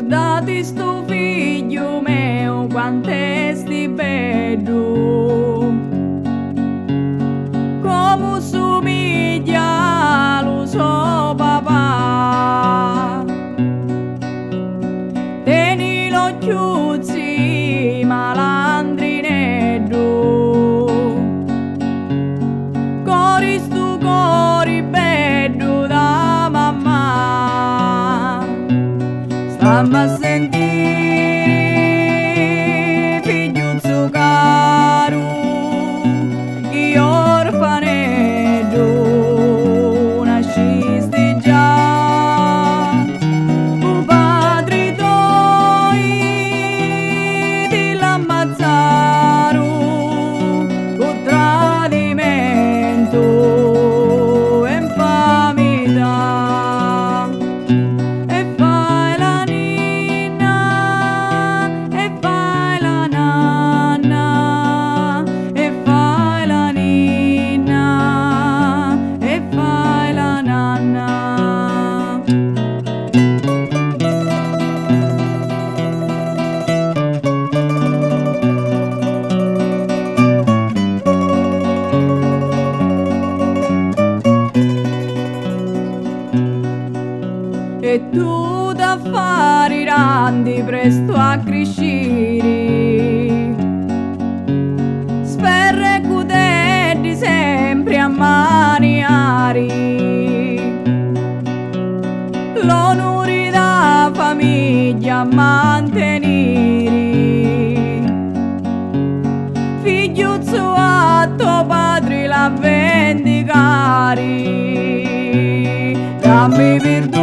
Scordati sto figlio mio, quant'è sti bello, come somiglia lo so papà, tieni l'occhio zi malandrinello, cori stu cori bello da mamma, stamma a sentire figliuzzo caro, che orfanello nascisti già, u padri tuoi ti l'ammazzarono con tradimento e infamità. E fai la ninna, e fai la nanna, e fai la ninna, e fai la nanna. E tu da fare grandi presto a crescere, sferre cudelli sempre a maniare, l'onore da famiglia a mantenere, figliuzzo a tuo padre la vendicare, dammi per